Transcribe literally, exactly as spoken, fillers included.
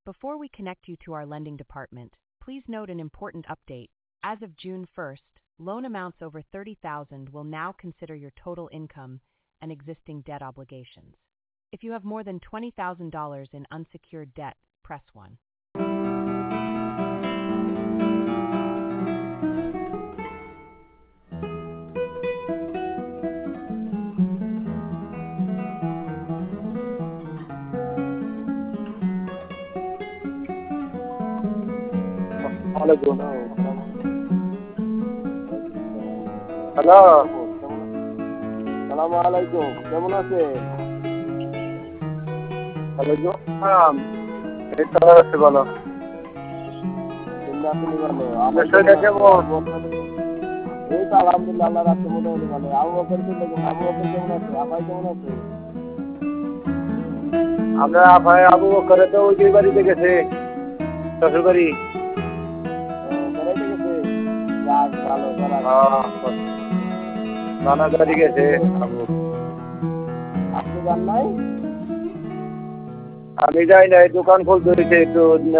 Before we connect you to our lending department, please note an important update. As of June first, loan amounts over thirty thousand dollars will now consider your total income and existing debt obligations. If you have more than twenty thousand dollars in unsecured debt, press one. Assalamualaikum. Hello, সালাম আলাইকুম, কেমন আছেন? ওয়ালাইকুম আসসালাম। এই তো আছে ভালো। আপনি ভালো? আমার শরীরটা কেমন? এই তো আলহামদুলিল্লাহ, আল্লাহর রাখতে মোটামুটি ভালো। আবু বকর আবু বকর কেমন আছে? আপাই কেমন আছে? আমরা আপাই আবু বকরে তো ওই বাড়িতে গেছে, শ্বশুর বাড়ি। বেড়াইতে গেছে? যাক ভালো, নানা বাড়ি গেছে। আপনি যান নাই? আমি যাই নাই, দোকান খুলতে হয়েছে একটু